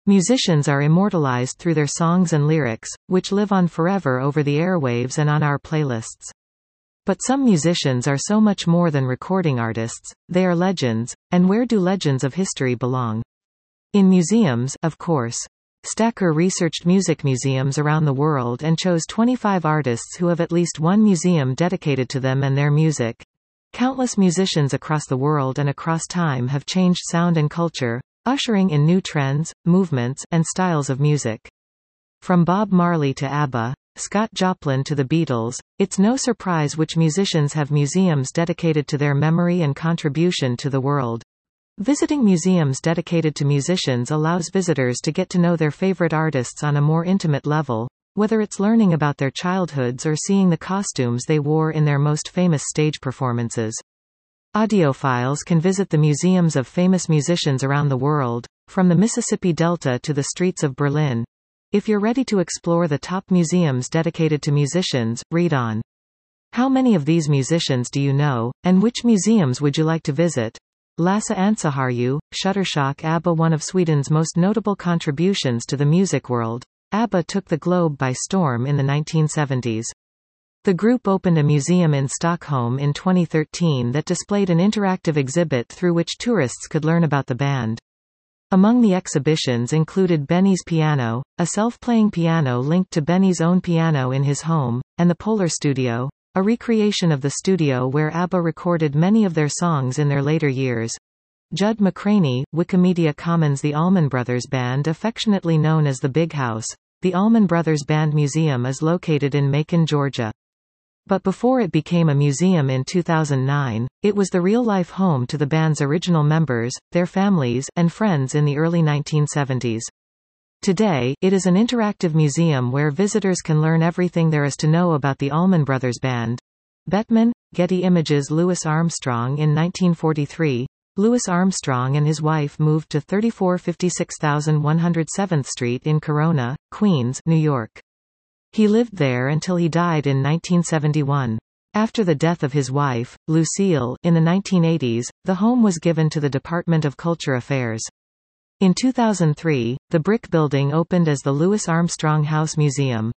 Musicians are immortalized through their songs and lyrics, which live on forever over the airwaves and on our playlists. But some musicians are so much more than recording artists, they are legends, and where do legends of history belong? In museums, of course. Stacker researched music museums around the world and chose 25 artists who have at least one museum dedicated to them and their music. Countless musicians across the world and across time have changed sound and culture, ushering in new trends, movements, and styles of music. From Bob Marley to ABBA, Scott Joplin to the Beatles, it's no surprise which musicians have museums dedicated to their memory and contribution to the world. Visiting museums dedicated to musicians allows visitors to get to know their favorite artists on a more intimate level, whether it's learning about their childhoods or seeing the costumes they wore in their most famous stage performances. Audiophiles can visit the museums of famous musicians around the world, from the Mississippi Delta to the streets of Berlin. If you're ready to explore the top museums dedicated to musicians, read on. How many of these musicians do you know, and which museums would you like to visit? Lasse Ansaharju, Shutterstock. ABBA. One of Sweden's most notable contributions to the music world, ABBA took the globe by storm in the 1970s. The group opened a museum in Stockholm in 2013 that displayed an interactive exhibit through which tourists could learn about the band. Among the exhibitions included Benny's Piano, a self-playing piano linked to Benny's own piano in his home, and the Polar Studio, a recreation of the studio where ABBA recorded many of their songs in their later years. Judd McCraney, Wikimedia Commons. The Allman Brothers Band, affectionately known as the Big House. The Allman Brothers Band Museum is located in Macon, Georgia. But before it became a museum in 2009, it was the real-life home to the band's original members, their families, and friends in the early 1970s. Today, it is an interactive museum where visitors can learn everything there is to know about the Allman Brothers Band. Bettman, Getty Images. Louis Armstrong. In 1943, Louis Armstrong and his wife moved to 3456 107th Street in Corona, Queens, New York. He lived there until he died in 1971. After the death of his wife, Lucille, in the 1980s, the home was given to the Department of Culture Affairs. In 2003, the brick building opened as the Louis Armstrong House Museum.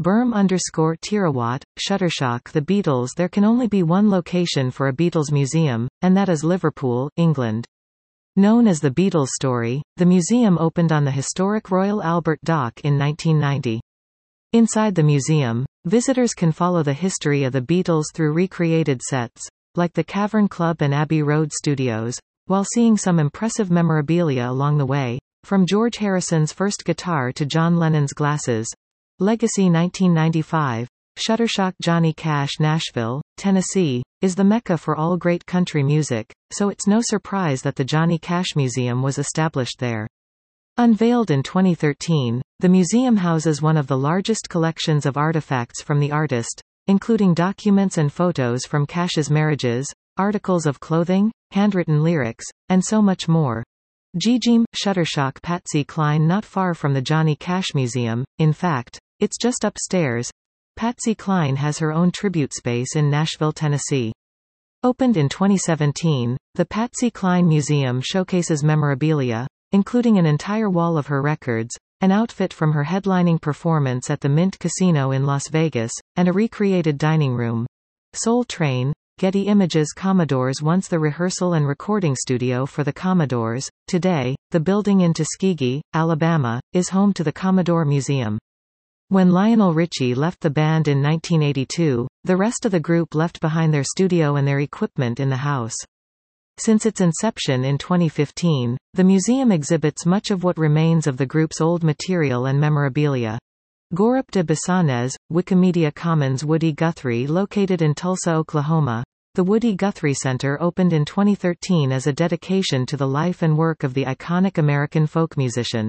Berm_Tirawat, Shutterstock. The Beatles. There can only be one location for a Beatles museum, and that is Liverpool, England. Known as the Beatles Story, the museum opened on the historic Royal Albert Dock in 1990. Inside the museum, visitors can follow the history of the Beatles through recreated sets, like the Cavern Club and Abbey Road Studios, while seeing some impressive memorabilia along the way, from George Harrison's first guitar to John Lennon's glasses. Legacy. 1995. Shutterstock. Johnny Cash. Nashville, Tennessee, is the mecca for all great country music, so it's no surprise that the Johnny Cash Museum was established there. Unveiled in 2013, the museum houses one of the largest collections of artifacts from the artist, including documents and photos from Cash's marriages, articles of clothing, handwritten lyrics, and so much more. Gigim, Shutterstock. Patsy Cline. Not far from the Johnny Cash Museum, in fact, it's just upstairs. Patsy Cline has her own tribute space in Nashville, Tennessee. Opened in 2017, the Patsy Cline Museum showcases memorabilia, including an entire wall of her records, an outfit from her headlining performance at the Mint Casino in Las Vegas, and a recreated dining room. Soul Train, Getty Images. Commodores. Once the rehearsal and recording studio for the Commodores, today, the building in Tuskegee, Alabama, is home to the Commodore Museum. When Lionel Richie left the band in 1982, the rest of the group left behind their studio and their equipment in the house. Since its inception in 2015, the museum exhibits much of what remains of the group's old material and memorabilia. Gorup de Bissanes, Wikimedia Commons. Woody Guthrie. Located in Tulsa, Oklahoma, the Woody Guthrie Center opened in 2013 as a dedication to the life and work of the iconic American folk musician.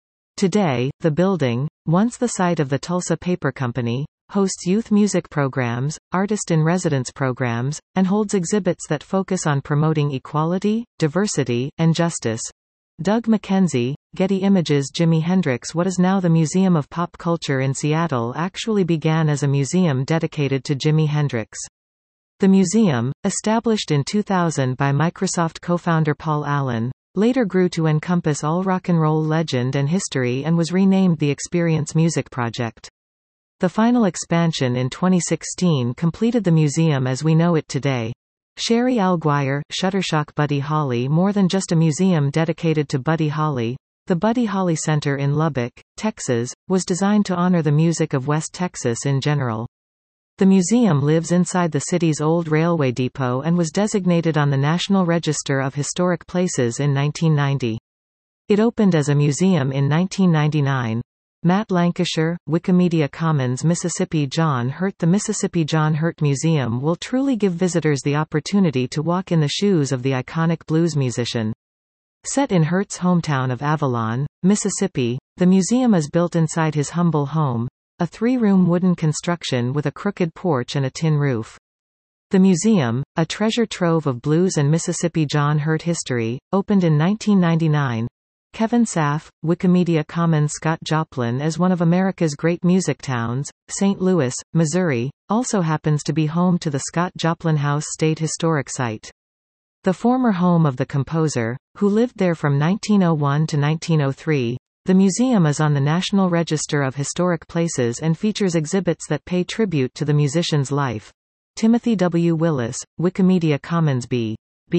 Today, the building, once the site of the Tulsa Paper Company, hosts youth music programs, artist-in-residence programs, and holds exhibits that focus on promoting equality, diversity, and justice. Doug McKenzie, Getty Images. Jimi Hendrix. What is now the Museum of Pop Culture in Seattle actually began as a museum dedicated to Jimi Hendrix. The museum, established in 2000 by Microsoft co-founder Paul Allen, later grew to encompass all rock and roll legend and history and was renamed the Experience Music Project. The final expansion in 2016 completed the museum as we know it today. Sherry Alguire, Shuttershock Buddy Holly. More than just a museum dedicated to Buddy Holly, the Buddy Holly Center in Lubbock, Texas, was designed to honor the music of West Texas in general. The museum lives inside the city's old railway depot and was designated on the National Register of Historic Places in 1990. It opened as a museum in 1999. Matt Lancashire, Wikimedia Commons. Mississippi John Hurt. The Mississippi John Hurt Museum will truly give visitors the opportunity to walk in the shoes of the iconic blues musician. Set in Hurt's hometown of Avalon, Mississippi, the museum is built inside his humble home, a three-room wooden construction with a crooked porch and a tin roof. The museum, a treasure trove of blues and Mississippi John Hurt history, opened in 1999. Kevin Saff, Wikimedia Commons. Scott Joplin as one of America's great music towns, St. Louis, Missouri, also happens to be home to the Scott Joplin House State Historic Site. The former home of the composer, who lived there from 1901 to 1903, the museum is on the National Register of Historic Places and features exhibits that pay tribute to the musician's life. Timothy W. Willis, Wikimedia Commons. B.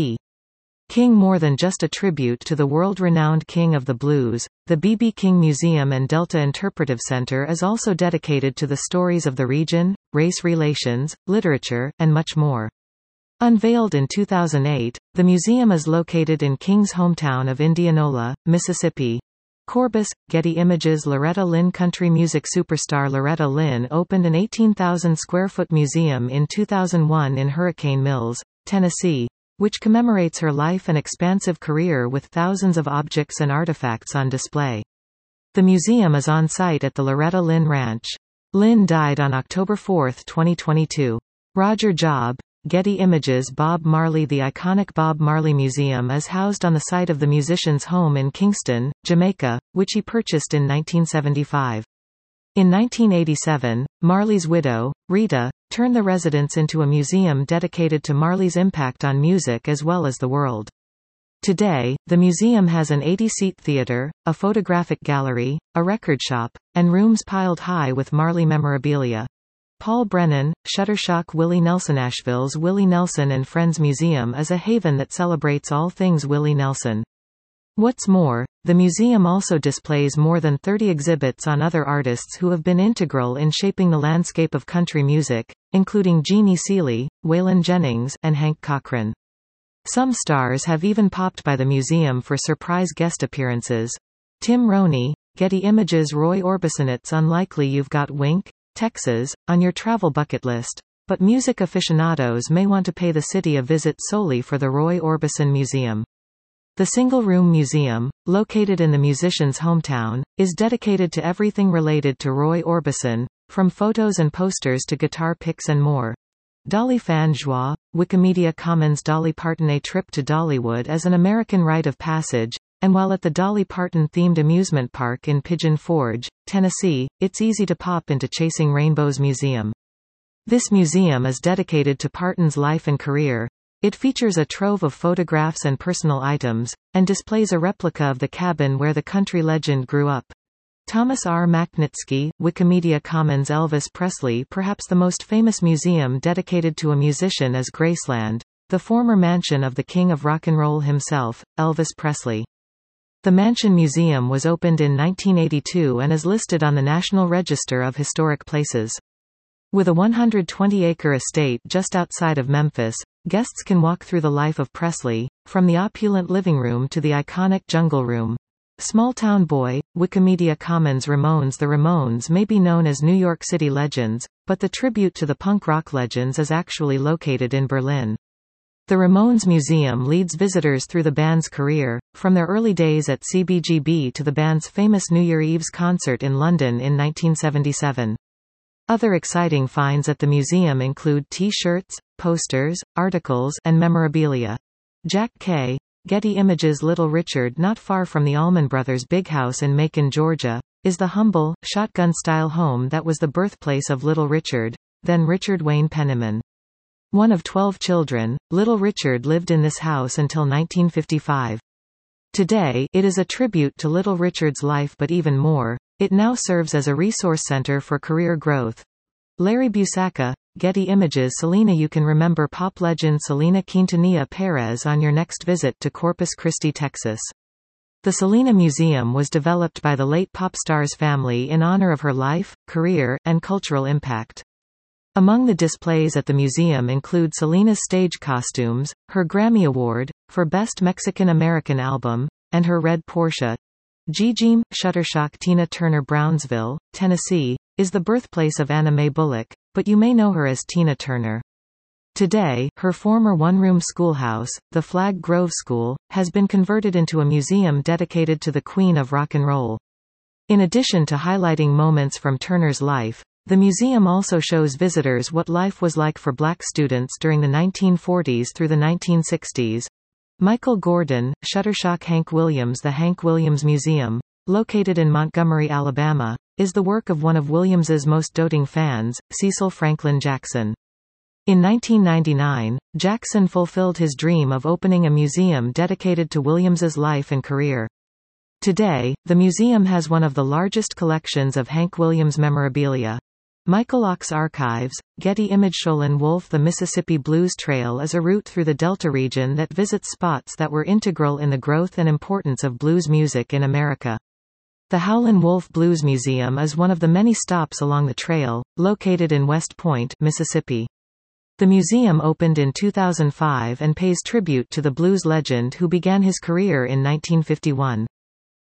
King. More than just a tribute to the world-renowned king of the blues, the B.B. King Museum and Delta Interpretive Center is also dedicated to the stories of the region, race relations, literature, and much more. Unveiled in 2008, the museum is located in King's hometown of Indianola, Mississippi. Corbus, Getty Images. Loretta Lynn. Country music superstar Loretta Lynn opened an 18,000-square-foot museum in 2001 in Hurricane Mills, Tennessee, which commemorates her life and expansive career with thousands of objects and artifacts on display. The museum is on site at the Loretta Lynn Ranch. Lynn died on October 4, 2022. Roger Job, Getty Images. Bob Marley. The iconic Bob Marley Museum is housed on the site of the musician's home in Kingston, Jamaica, which he purchased in 1975. In 1987, Marley's widow, Rita, turned the residence into a museum dedicated to Marley's impact on music as well as the world. Today, the museum has an 80-seat theater, a photographic gallery, a record shop, and rooms piled high with Marley memorabilia. Paul Brennan, Shuttershock. Willie Nelson. Asheville's Willie Nelson and Friends Museum is a haven that celebrates all things Willie Nelson. What's more, the museum also displays more than 30 exhibits on other artists who have been integral in shaping the landscape of country music, including Jeannie Seely, Waylon Jennings, and Hank Cochran. Some stars have even popped by the museum for surprise guest appearances. Tim Roney, Getty Images. Roy Orbison. It's unlikely you've got Wink, Texas, on your travel bucket list, but music aficionados may want to pay the city a visit solely for the Roy Orbison Museum. The single-room museum, located in the musician's hometown, is dedicated to everything related to Roy Orbison, from photos and posters to guitar picks and more. Dolly Fan Joie, Wikimedia Commons. Dolly Parton. A trip to Dollywood is an American rite of passage, and while at the Dolly Parton-themed amusement park in Pigeon Forge, Tennessee, it's easy to pop into Chasing Rainbows Museum. This museum is dedicated to Parton's life and career. It features a trove of photographs and personal items, and displays a replica of the cabin where the country legend grew up. Thomas R. Machnitsky, Wikimedia Commons. Elvis Presley. Perhaps the most famous museum dedicated to a musician is Graceland, the former mansion of the king of rock and roll himself, Elvis Presley. The Mansion Museum was opened in 1982 and is listed on the National Register of Historic Places. With a 120-acre estate just outside of Memphis, guests can walk through the life of Presley, from the opulent living room to the iconic jungle room. Small Town Boy, Wikimedia Commons. Ramones. The Ramones may be known as New York City legends, but the tribute to the punk rock legends is actually located in Berlin. The Ramones Museum leads visitors through the band's career, from their early days at CBGB to the band's famous New Year's Eve's concert in London in 1977. Other exciting finds at the museum include T-shirts, posters, articles, and memorabilia. Jack K. Getty Images. Little Richard. Not far from the Allman Brothers' big house in Macon, Georgia, is the humble, shotgun-style home that was the birthplace of Little Richard, then Richard Wayne Penniman. One of 12 children, Little Richard lived in this house until 1955. Today, it is a tribute to Little Richard's life, but even more, it now serves as a resource center for career growth. Larry Busaca, Getty Images. Selena. You can remember pop legend Selena Quintanilla Perez on your next visit to Corpus Christi, Texas. The Selena Museum was developed by the late pop star's family in honor of her life, career, and cultural impact. Among the displays at the museum include Selena's stage costumes, her Grammy Award, for Best Mexican-American Album, and her red Porsche. Gene Shutterstock. Tina Turner. Brownsville, Tennessee, is the birthplace of Anna Mae Bullock, but you may know her as Tina Turner. Today, her former one-room schoolhouse, the Flag Grove School, has been converted into a museum dedicated to the Queen of Rock and Roll. In addition to highlighting moments from Turner's life, the museum also shows visitors what life was like for black students during the 1940s through the 1960s. Michael Gordon, Shutterstock. Hank Williams. The Hank Williams Museum, located in Montgomery, Alabama, is the work of one of Williams's most doting fans, Cecil Franklin Jackson. In 1999, Jackson fulfilled his dream of opening a museum dedicated to Williams's life and career. Today, the museum has one of the largest collections of Hank Williams memorabilia. Michael Ochs Archives, Getty Image. Sholin Wolf. The Mississippi Blues Trail is a route through the Delta region that visits spots that were integral in the growth and importance of blues music in America. The Howlin' Wolf Blues Museum is one of the many stops along the trail, located in West Point, Mississippi. The museum opened in 2005 and pays tribute to the blues legend who began his career in 1951.